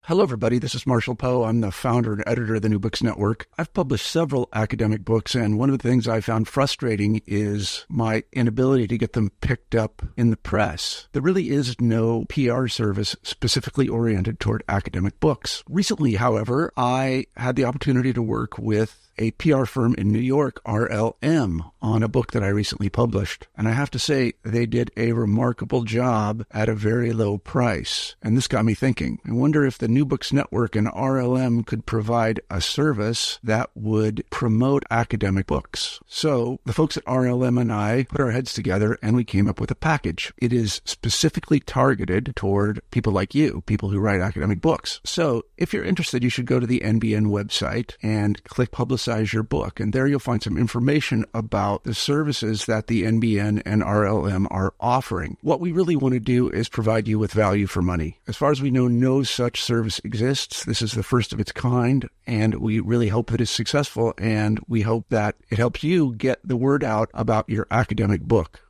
Hello, everybody. This is Marshall Poe. I'm the founder and editor of the New Books Network. I've published several academic books, and one of the things I found frustrating is my inability to get them picked up in the press. There really is no PR service specifically oriented toward academic books. Recently, however, I had the opportunity to work with a PR firm in New York, RLM, on a book that I recently published. And I have to say, they did a remarkable job at a very low price. And this got me thinking. I wonder if the New Books Network and RLM could provide a service that would promote academic books. So the folks at RLM and I put our heads together and we came up with a package. It is specifically targeted toward people like you, people who write academic books. So if you're interested, you should go to the NBN website and click Publicize Your Book. And there you'll find some information about the services that the NBN and RLM are offering. What we really want to do is provide you with value for money. As far as we know, no such service exists. This is the first of its kind, and we really hope that it's successful, and we hope that it helps you get the word out about your academic book.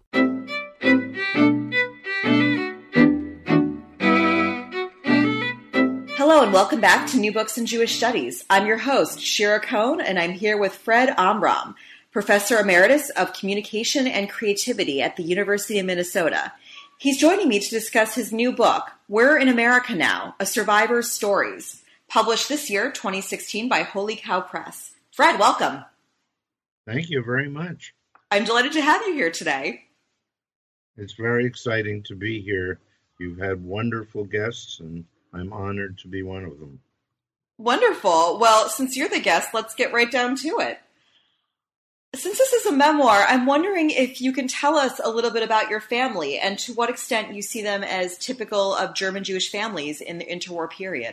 Hello and welcome back to New Books in Jewish Studies. I'm your host, Shira Cohn, and I'm here with Fred Amram, Professor Emeritus of Communication and Creativity at the University of Minnesota. He's joining me to discuss his new book, We're in America Now, A Survivor's Stories, published this year, 2016, by Holy Cow Press. Fred, welcome. Thank you very much. I'm delighted to have you here today. It's very exciting to be here. You've had wonderful guests, and I'm honored to be one of them. Wonderful. Well, since you're the guest, let's get right down to it. Since this is a memoir, I'm wondering if you can tell us a little bit about your family and to what extent you see them as typical of German Jewish families in the interwar period.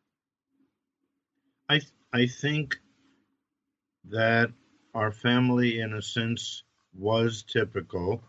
I think that our family, in a sense, was typical.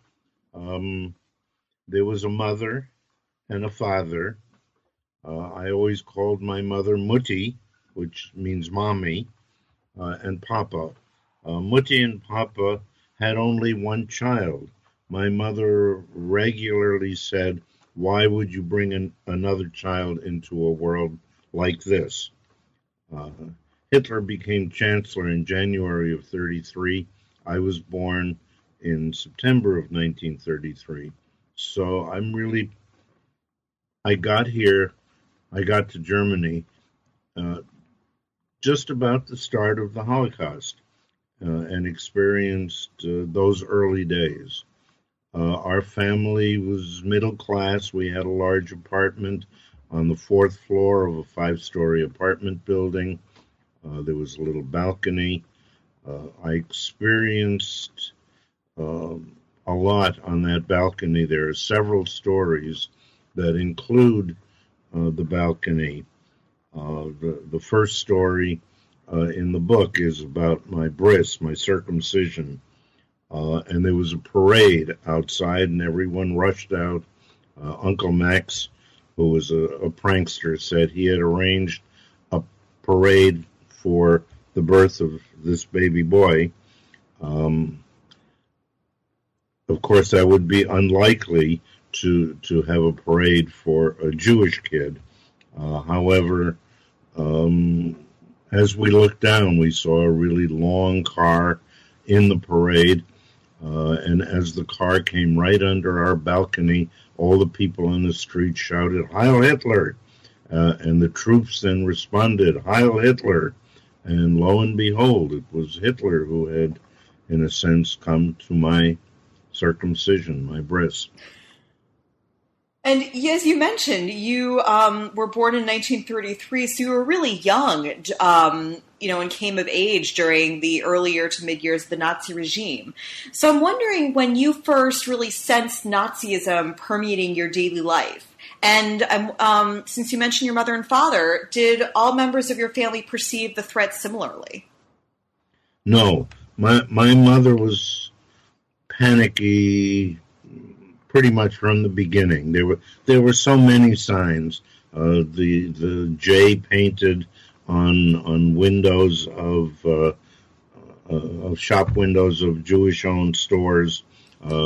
There was a mother and a father. I always called my mother Mutti, which means mommy, and Papa. Mutti and Papa had only one child. My mother regularly said, "Why would you bring another child into a world like this?" Hitler became chancellor in January of 1933. I was born in September of 1933. So I got here. I got to Germany just about the start of the Holocaust and experienced those early days. Our family was middle class. We had a large apartment on the fourth floor of a 5-story apartment building. There was a little balcony. I experienced a lot on that balcony. There are several stories that include the balcony. The first story in the book is about my bris, my circumcision. And there was a parade outside, and everyone rushed out. Uncle Max, who was a prankster, said he had arranged a parade for the birth of this baby boy. Of course, that would be unlikely to have a parade for a Jewish kid. However, as we looked down, we saw a really long car in the parade. And as the car came right under our balcony, all the people in the street shouted, "Heil Hitler!" And the troops then responded, "Heil Hitler!" And lo and behold, it was Hitler who had, in a sense, come to my circumcision, my bris. And as you mentioned, you were born in 1933, so you were really young, and came of age during the earlier to mid-years of the Nazi regime. So I'm wondering when you first really sensed Nazism permeating your daily life. And since you mentioned your mother and father, did all members of your family perceive the threat similarly? No. My mother was panicky pretty much from the beginning. There were so many signs. The J painted on windows of shop windows of Jewish-owned stores,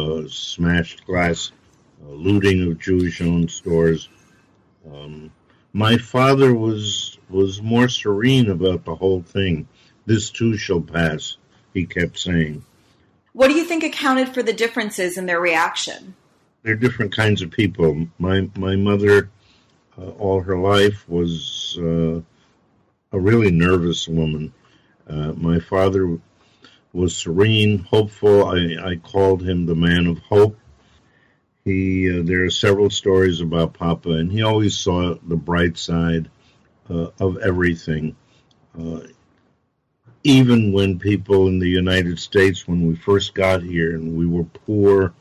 smashed glass, looting of Jewish-owned stores. My father was more serene about the whole thing. This too shall pass, he kept saying. What do you think accounted for the differences in their reaction? They're different kinds of people. My mother, all her life, was a really nervous woman. My father was serene, hopeful. I called him the man of hope. There are several stories about Papa, and he always saw the bright side of everything. Even when people in the United States, when we first got here and we were poor,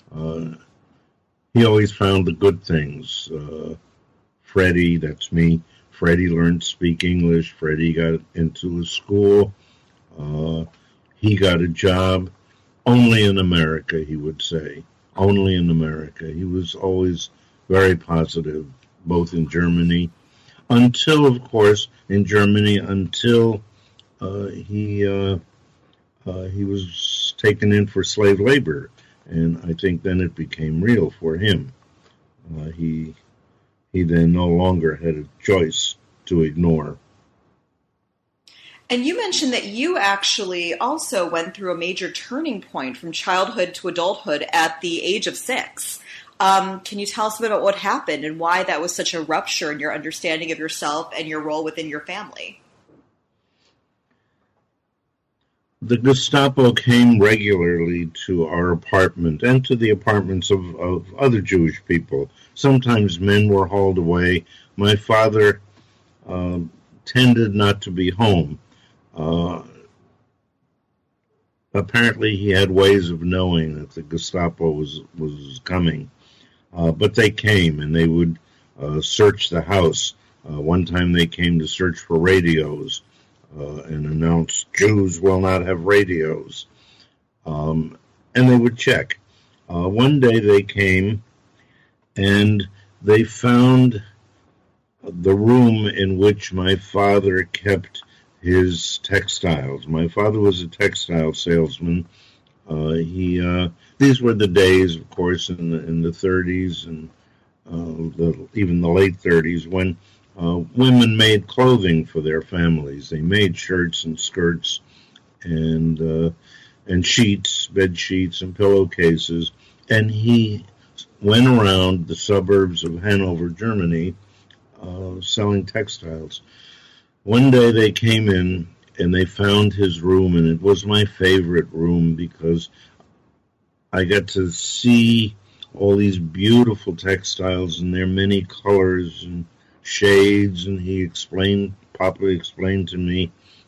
he always found the good things. Freddie, that's me, Freddie learned to speak English. Freddie got into a school. He got a job. Only in America, he would say. Only in America. He was always very positive, both in Germany, until, of course, in Germany, until he was taken in for slave labor, and I think then it became real for him. He then no longer had a choice to ignore. And you mentioned that you actually also went through a major turning point from childhood to adulthood at the age of 6. Can you tell us a bit about what happened and why that was such a rupture in your understanding of yourself and your role within your family? The Gestapo came regularly to our apartment and to the apartments of other Jewish people. Sometimes men were hauled away. My father tended not to be home. Apparently he had ways of knowing that the Gestapo was coming. But they came, and they would search the house. One time they came to search for radios and announced, Jews will not have radios. And they would check. One day they came, and they found the room in which my father kept his textiles. My father was a textile salesman. These were the days, of course, in the 30s and even the late 30s when women made clothing for their families. They made shirts and skirts and sheets, bed sheets and pillowcases. And he went around the suburbs of Hanover, Germany, selling textiles. One day they came in and they found his room, and it was my favorite room because I got to see all these beautiful textiles and their many colors and shades, and Papa explained to me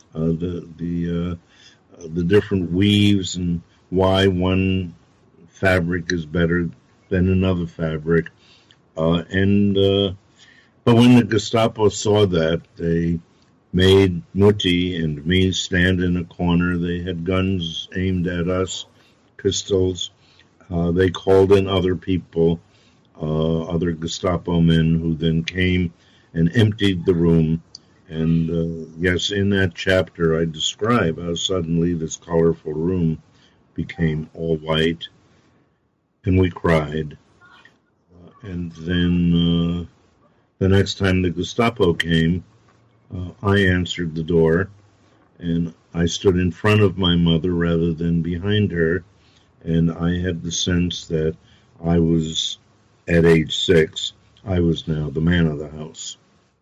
the different weaves and why one fabric is better than another fabric. But when the Gestapo saw that, they made Mutti and me stand in a corner. They had guns aimed at us, pistols. They called in other people, other Gestapo men, who then came and emptied the room. And yes, in that chapter I describe how suddenly this colorful room became all white, and we cried. And then the next time the Gestapo came, I answered the door, and I stood in front of my mother rather than behind her, and I had the sense that I was, at age 6, I was now the man of the house.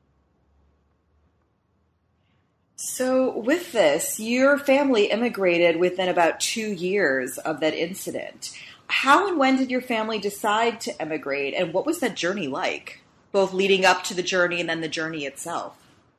So with this, your family immigrated within about 2 years of that incident. How and when did your family decide to emigrate, and what was that journey like, both leading up to the journey and then the journey itself?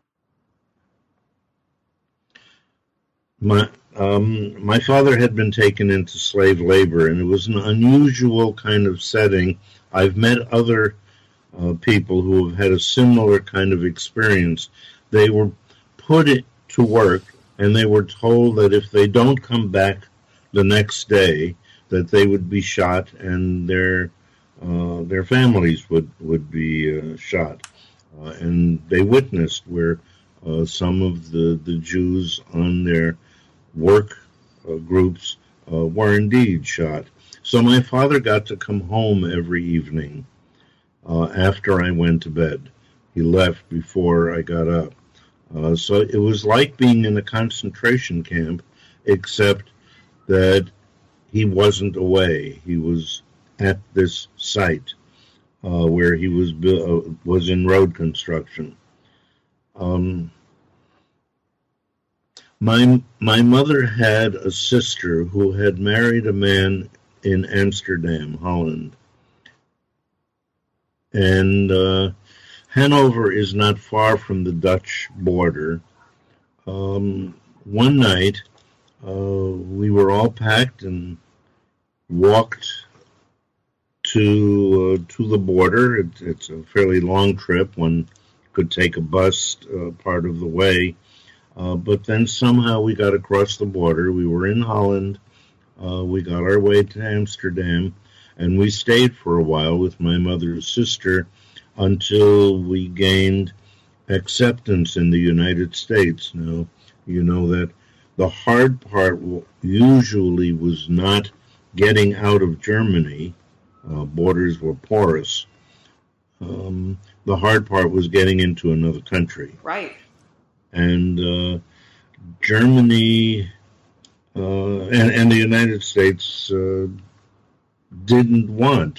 My father had been taken into slave labor, and it was an unusual kind of setting. I've met other people who have had a similar kind of experience. They were put to work, and they were told that if they don't come back the next day, that they would be shot, and their families would be shot. And they witnessed where some of the Jews on their work groups were indeed shot. So my father got to come home every evening after I went to bed. he left before I got up. So it was like being in a concentration camp, except that he wasn't away. He was at this site where he was in road construction. My mother had a sister who had married a man in Amsterdam, Holland. And Hanover is not far from the Dutch border. One night, we were all packed and walked to the border. It's a fairly long trip. One could take a bus part of the way. But then somehow we got across the border. We were in Holland. We got our way to Amsterdam, and we stayed for a while with my mother's sister until we gained acceptance in the United States. Now, you know that the hard part usually was not getting out of Germany. Borders were porous. The hard part was getting into another country. Right. And Germany and the United States didn't want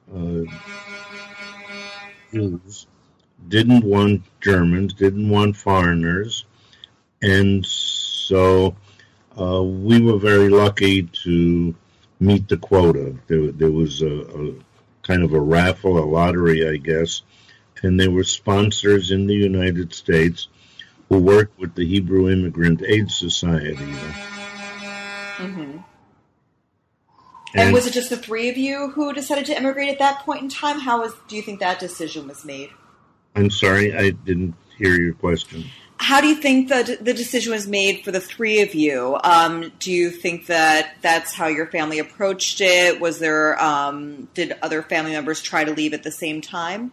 Jews, didn't want Germans, didn't want foreigners, and so we were very lucky to meet the quota. There was a kind of a raffle, a lottery, I guess, and there were sponsors in the United States who worked with the Hebrew Immigrant Aid Society. Mm-hmm. And was it just the three of you who decided to immigrate at that point in time? Do you think that decision was made? I'm sorry, I didn't hear your question. How do you think that the decision was made for the three of you? Do you think that that's how your family approached it? Was there, did other family members try to leave at the same time?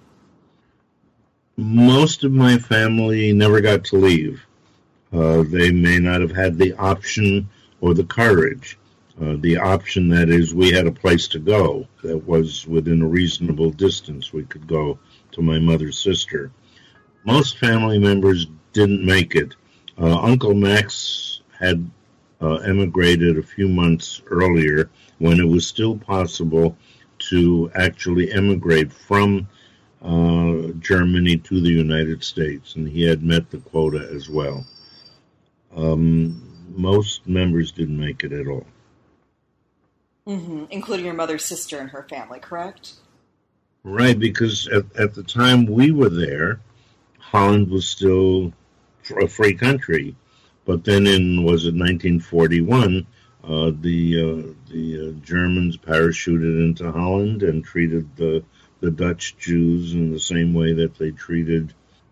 Most of my family never got to leave. They may not have had the option or the courage. The option, that is, we had a place to go that was within a reasonable distance. We could go to my mother's sister. Most family members didn't make it. Uncle Max had emigrated a few months earlier when it was still possible to actually emigrate from Germany to the United States, and he had met the quota as well. Most members didn't make it at all. Mm-hmm. Including your mother's sister and her family, correct? Right, because at the time we were there, Holland was still a free country. But then in, 1941, the Germans parachuted into Holland and treated the Dutch Jews in the same way that they treated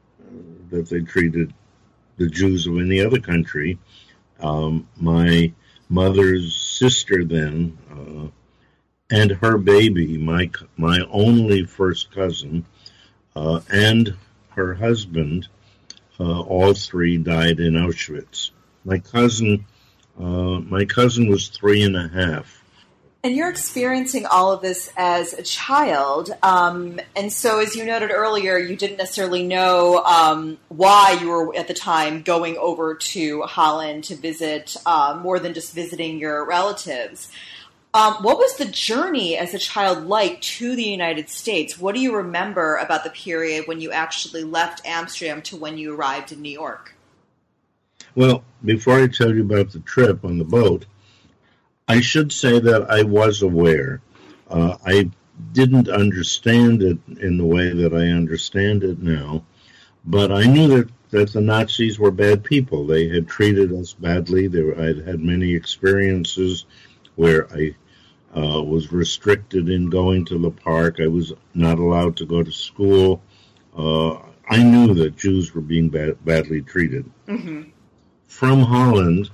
the Jews of any other country. My mother's sister then, and her baby, my only first cousin, and her husband, all three died in Auschwitz. My cousin was 3.5. And you're experiencing all of this as a child. And so, as you noted earlier, you didn't necessarily know why you were, at the time, going over to Holland to visit, more than just visiting your relatives. What was the journey as a child like to the United States? What do you remember about the period when you actually left Amsterdam to when you arrived in New York? Well, before I tell you about the trip on the boat, I should say that I was aware. I didn't understand it in the way that I understand it now, but I knew that the Nazis were bad people. They had treated us badly. I'd had many experiences where I was restricted in going to the park. I was not allowed to go to school. I knew that Jews were being badly treated. Mm-hmm. From Holland,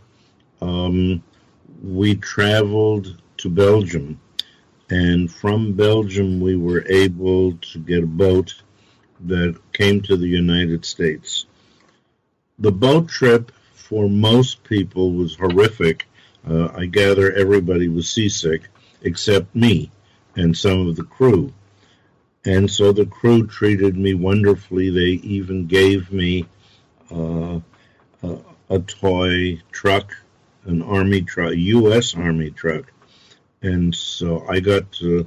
we traveled to Belgium, and from Belgium we were able to get a boat that came to the United States. The boat trip for most people was horrific. I gather everybody was seasick except me and some of the crew. And so the crew treated me wonderfully. They even gave me a toy truck, an Army truck, U.S. Army truck. And so I got to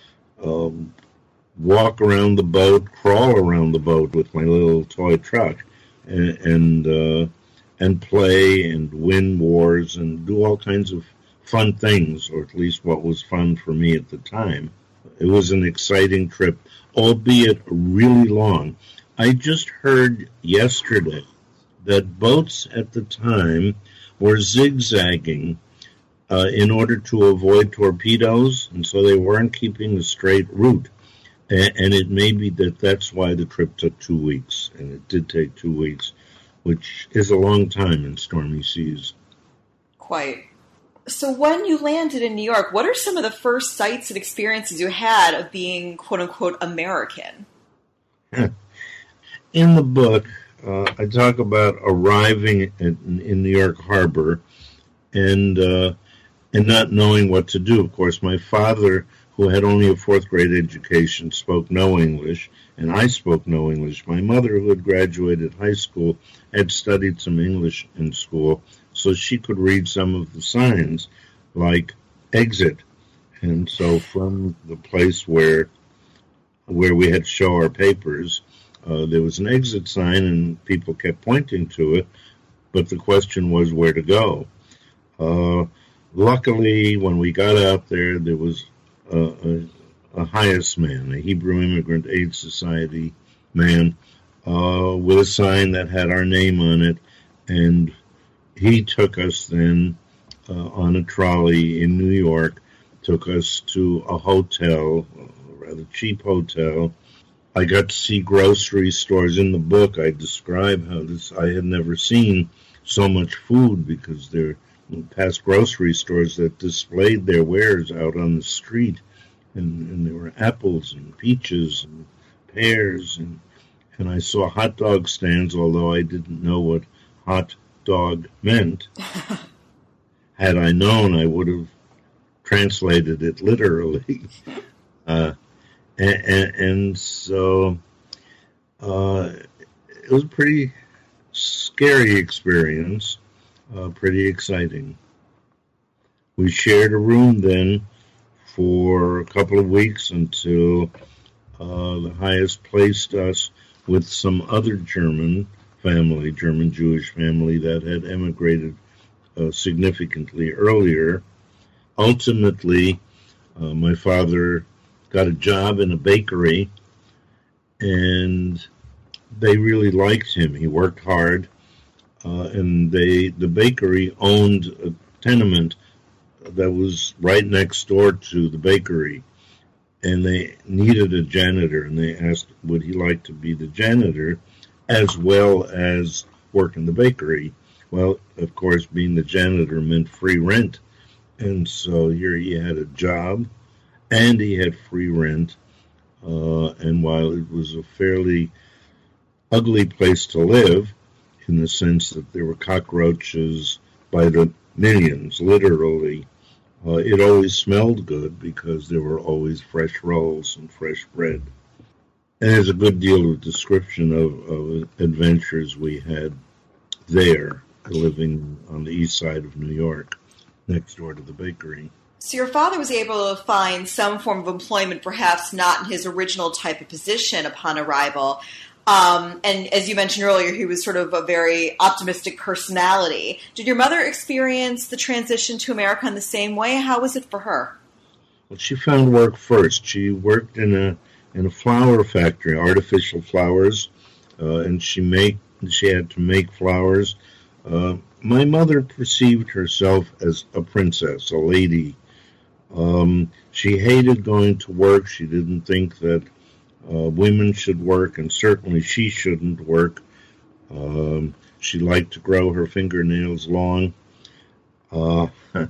walk around the boat, crawl around the boat with my little toy truck, and play and win wars and do all kinds of fun things, or at least what was fun for me at the time. It was an exciting trip, albeit really long. I just heard yesterday that boats at the time were zigzagging in order to avoid torpedoes, and so they weren't keeping a straight route. And it may be that that's why the trip took 2 weeks, and it did take 2 weeks, which is a long time in stormy seas. Quite. So when you landed in New York, what are some of the first sights and experiences you had of being, quote-unquote, American? In the book, I talk about arriving in New York Harbor and not knowing what to do. Of course, my father, who had only a fourth-grade education, spoke no English, and I spoke no English. My mother, who had graduated high school, had studied some English in school, so she could read some of the signs, like exit. And so from the place where we had to show our papers, there was an exit sign, and people kept pointing to it, but the question was where to go. Luckily, when we got out there, there was a highest man, a Hebrew Immigrant Aid Society man, with a sign that had our name on it, and he took us then on a trolley in New York, took us to a hotel, a rather cheap hotel. I got to see grocery stores. In the book, I describe how I had never seen so much food, because there past grocery stores that displayed their wares out on the street, and there were apples and peaches and pears, and I saw hot dog stands, although I didn't know what hot dog meant. Had I known, I would have translated it literally. And so it was a pretty scary experience, pretty exciting. We shared a room then for a couple of weeks until the highest placed us with some other German Jewish family that had emigrated significantly earlier. Ultimately, my father got a job in a bakery, and they really liked him. He worked hard, and the bakery owned a tenement that was right next door to the bakery, and they needed a janitor, and they asked would he like to be the janitor as well as work in the bakery. Well, of course, being the janitor meant free rent, and so here he had a job and he had free rent, and while it was a fairly ugly place to live, in the sense that there were cockroaches by the millions, literally, it always smelled good because there were always fresh rolls and fresh bread. And there's a good deal of description of adventures we had there, living on the east side of New York, next door to the bakery. So your father was able to find some form of employment, perhaps not in his original type of position upon arrival. And as you mentioned earlier, he was sort of a very optimistic personality. Did your mother experience the transition to America in the same way? How was it for her? Well, she found work first. She worked in a flower factory, artificial flowers, and she had to make flowers. My mother perceived herself as a princess, a lady. She hated going to work. She didn't think that women should work, and certainly she shouldn't work. She liked to grow her fingernails long, and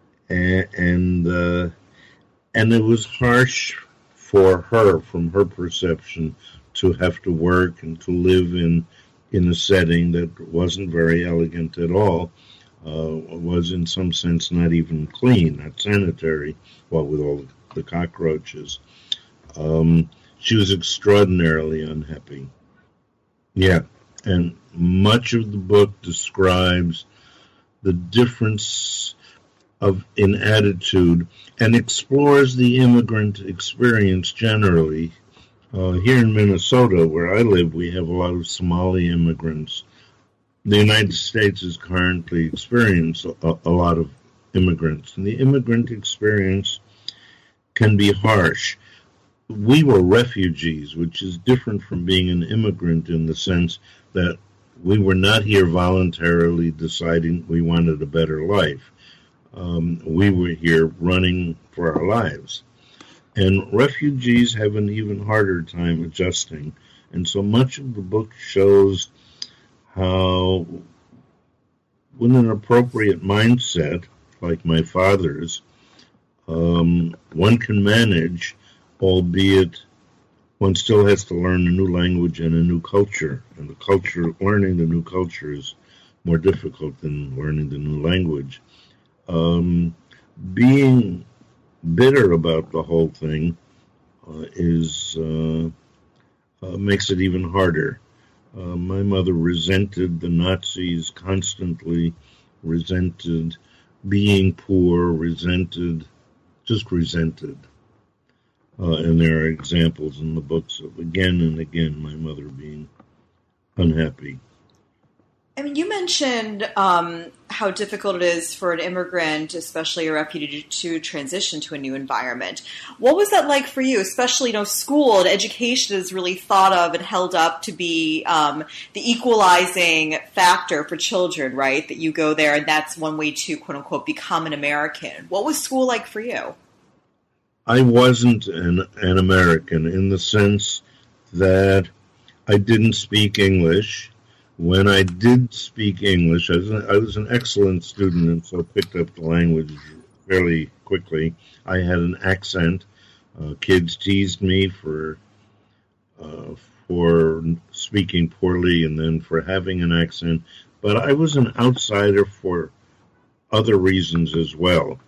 it was harsh for her, from her perception, to have to work and to live in a setting that wasn't very elegant at all, was in some sense not even clean, not sanitary, what with all the cockroaches. she was extraordinarily unhappy. Yeah, and much of the book describes the difference in attitude and explores the immigrant experience generally. Here in Minnesota, where I live, we have a lot of Somali immigrants. The United States is currently experiencing a lot of immigrants, and the immigrant experience can be harsh. We were refugees, which is different from being an immigrant in the sense that we were not here voluntarily deciding we wanted a better life. We were here running for our lives. And refugees have an even harder time adjusting. And so much of the book shows how, with an appropriate mindset, like my father's, one can manage, albeit one still has to learn a new language and a new culture. And learning the new culture is more difficult than learning the new language. Being bitter about the whole thing makes it even harder. My mother resented the Nazis constantly, resented being poor, resented. And there are examples in the books of again and again my mother being unhappy. I mean, you mentioned how difficult it is for an immigrant, especially a refugee, to transition to a new environment. What was that like for you? Especially, school and education is really thought of and held up to be the equalizing factor for children, right? That you go there and that's one way to, quote unquote, become an American. What was school like for you? I wasn't an American in the sense that I didn't speak English. When I did speak English, I was an excellent student and so picked up the language fairly quickly. I had an accent. Kids teased me for speaking poorly and then for having an accent. But I was an outsider for other reasons as well.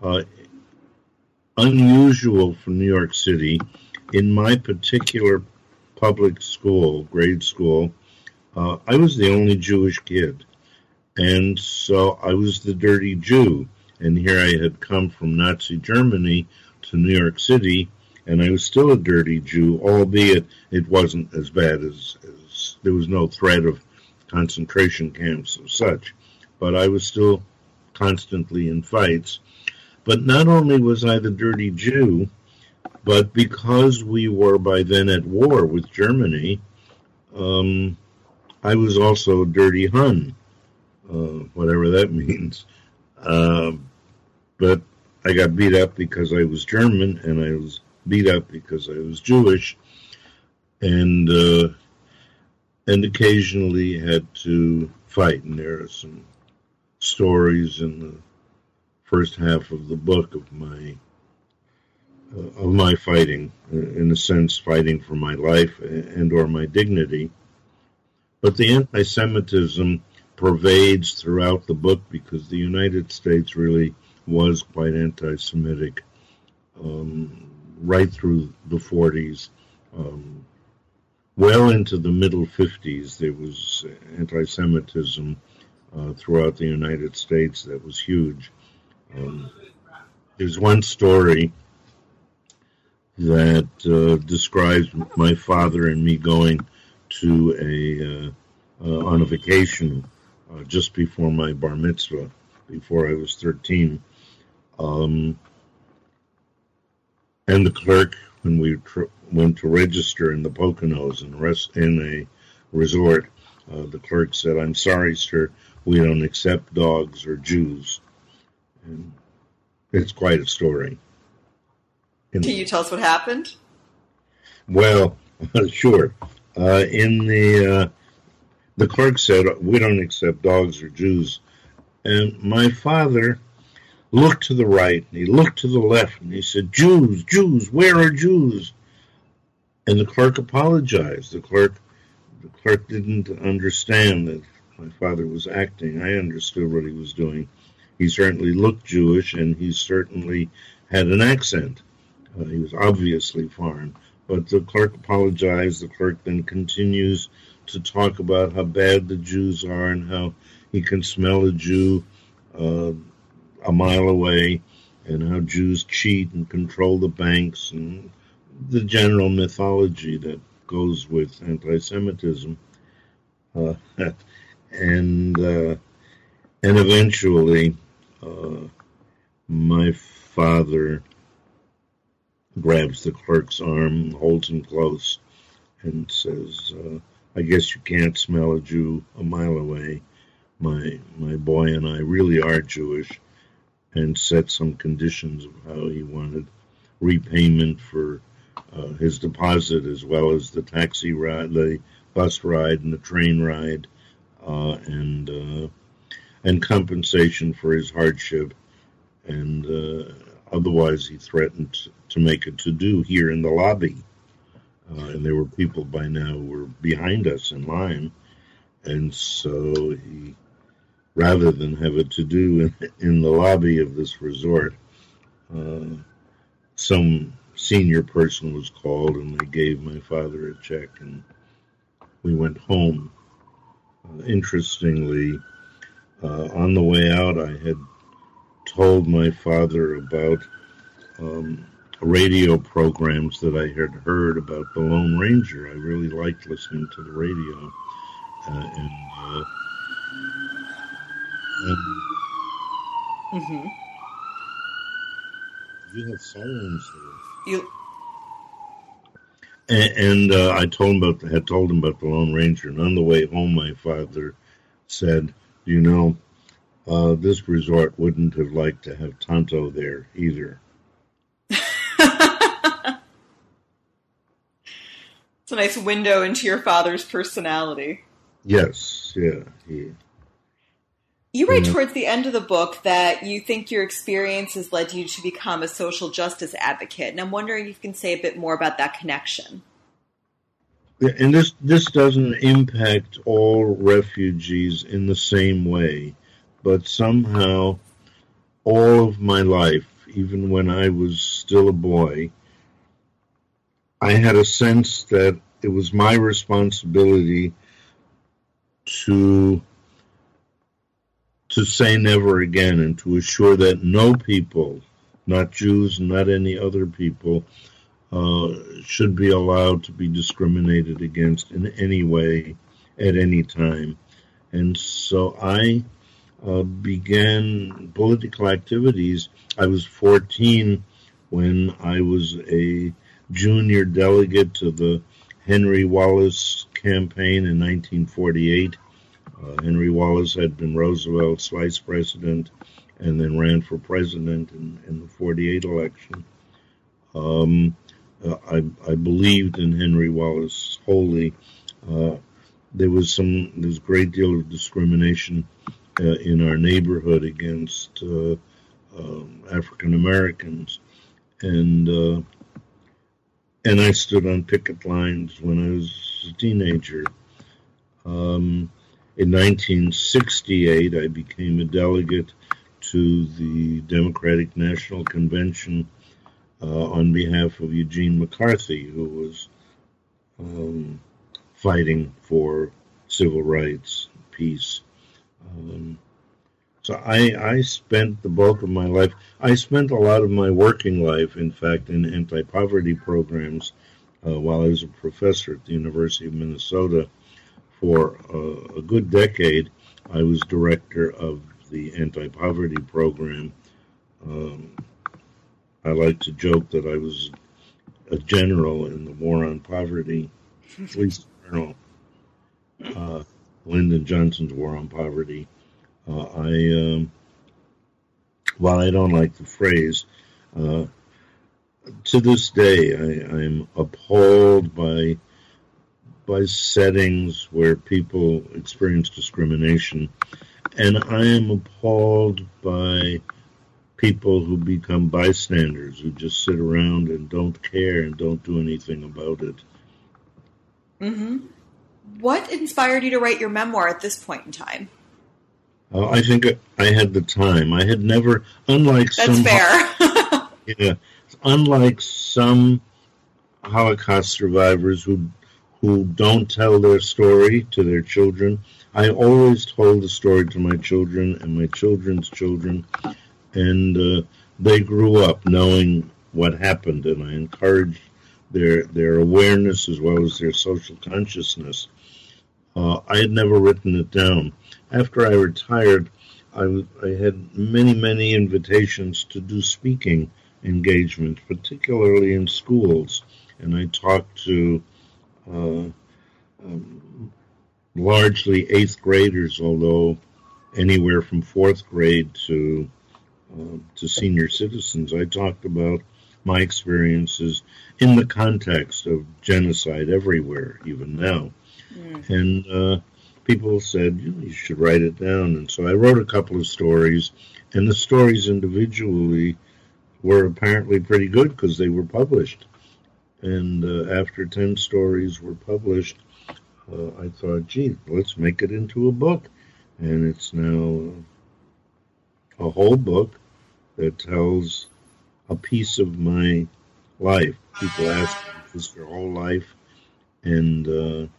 Unusual for New York City, in my particular public school, grade school, I was the only Jewish kid, and so I was the dirty Jew, and here I had come from Nazi Germany to New York City, and I was still a dirty Jew, albeit it wasn't as bad as there was no threat of concentration camps or such, but I was still constantly in fights. But not only was I the dirty Jew, but because we were by then at war with Germany, I was also a dirty Hun, whatever that means. But I got beat up because I was German, and I was beat up because I was Jewish, and occasionally had to fight. And there are some stories in the first half of the book of my fighting, in a sense, fighting for my life and or my dignity. But the anti-Semitism pervades throughout the book because the United States really was quite anti-Semitic right through the 40s. Well into the middle 50s, there was anti-Semitism throughout the United States that was huge. There's one story that describes my father and me going to on a vacation just before my bar mitzvah, before I was 13. And the clerk, when we went to register in the Poconos in a resort, the clerk said, "I'm sorry, sir, we don't accept dogs or Jews." And it's quite a story. Can you tell us what happened? Well, sure. The clerk said, "We don't accept dogs or Jews." And my father looked to the right, and he looked to the left, and he said, "Jews, Jews, where are Jews?" And the clerk apologized. The clerk didn't understand that my father was acting. I understood what he was doing. He certainly looked Jewish, and he certainly had an accent. He was obviously foreign, But the clerk apologized. The clerk then continues to talk about how bad the Jews are and how he can smell a Jew a mile away, and how Jews cheat and control the banks, and the general mythology that goes with anti-Semitism. And eventually, my father grabs the clerk's arm, holds him close, and says, I guess you can't smell a Jew a mile away. My boy and I really are Jewish, and set some conditions of how he wanted repayment for his deposit, as well as the taxi ride, the bus ride, and the train ride, and compensation for his hardship. And otherwise, he threatened to make a to-do here in the lobby. And there were people by now who were behind us in line. And so he, rather than have a to-do in the lobby of this resort, some senior person was called, and they gave my father a check, and we went home. Interestingly, on the way out, I had told my father about radio programs that I had heard about the Lone Ranger. I really liked listening to the radio, and Mm-hmm. You have sirens there. And I had told him about the Lone Ranger, and on the way home, my father said, "You know, this resort wouldn't have liked to have Tonto there either." It's a nice window into your father's personality. Yes, yeah. You write towards the end of the book that you think your experiences led you to become a social justice advocate, and I'm wondering if you can say a bit more about that connection. Yeah, and this doesn't impact all refugees in the same way, but somehow all of my life, even when I was still a boy, I had a sense that it was my responsibility to say never again, and to assure that no people, not Jews, not any other people, should be allowed to be discriminated against in any way at any time. And so I began political activities. I was 14 when I was a junior delegate to the Henry Wallace campaign in 1948. Henry Wallace had been Roosevelt's vice president and then ran for president in the 48 election. I believed in Henry Wallace wholly. There was a great deal of discrimination in our neighborhood against African Americans, and I stood on picket lines when I was a teenager. In 1968, I became a delegate to the Democratic National Convention on behalf of Eugene McCarthy, who was fighting for civil rights, peace. So I spent the bulk of my life, I spent a lot of my working life, in fact, in anti-poverty programs while I was a professor at the University of Minnesota. For a good decade, I was director of the anti-poverty program. I like to joke that I was a general in the war on poverty, at least Colonel Lyndon Johnson's war on poverty. While I don't like the phrase, to this day I'm appalled by settings where people experience discrimination, and I am appalled by people who become bystanders, who just sit around and don't care and don't do anything about it. Mm-hmm. What inspired you to write your memoir at this point in time? I think I had the time. I had never, unlike That's some... fair. Yeah, unlike some Holocaust survivors who don't tell their story to their children. I always told the story to my children and my children's children, and they grew up knowing what happened, and I encouraged their awareness as well as their social consciousness. I had never written it down. After I retired, I had many invitations to do speaking engagements, particularly in schools, and I talked to largely 8th graders, although anywhere from 4th grade to senior citizens. I talked about my experiences in the context of genocide everywhere, even now. And people said, you should write it down. And so I wrote a couple of stories, and the stories individually were apparently pretty good because they were published. And after 10 stories were published, I thought, gee, let's make it into a book. And it's now a whole book that tells a piece of my life. People ask me, is this your whole life? And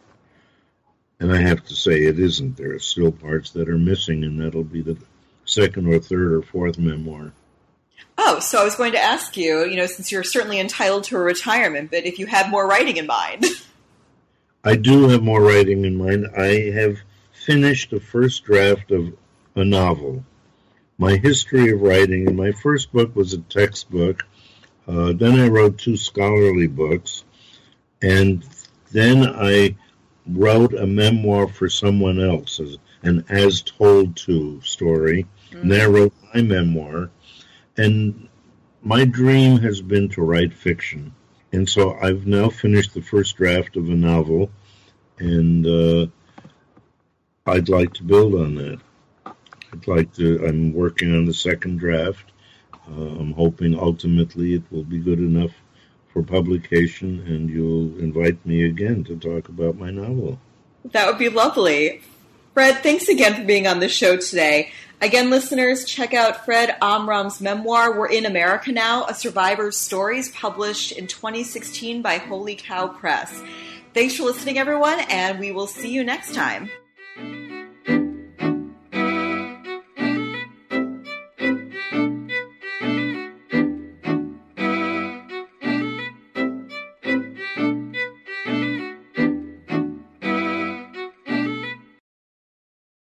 I have to say it isn't. There are still parts that are missing, and that'll be the second or third or fourth memoir. Oh, so I was going to ask you, since you're certainly entitled to a retirement, but if you had more writing in mind. I do have more writing in mind. I have finished the first draft of a novel. My history of writing, and my first book was a textbook. Then I wrote 2 scholarly books, and then I wrote a memoir for someone else, an as told to story. And then I wrote my memoir. And my dream has been to write fiction. And so I've now finished the first draft of a novel, and I'd like to build on that. I'm working on the second draft. I'm hoping ultimately it will be good enough for publication, and you'll invite me again to talk about my novel. That would be lovely. Fred, thanks again for being on the show today. Again, listeners, check out Fred Amram's memoir, We're in America Now, A Survivor's Stories, published in 2016 by Holy Cow Press. Thanks for listening, everyone, and we will see you next time.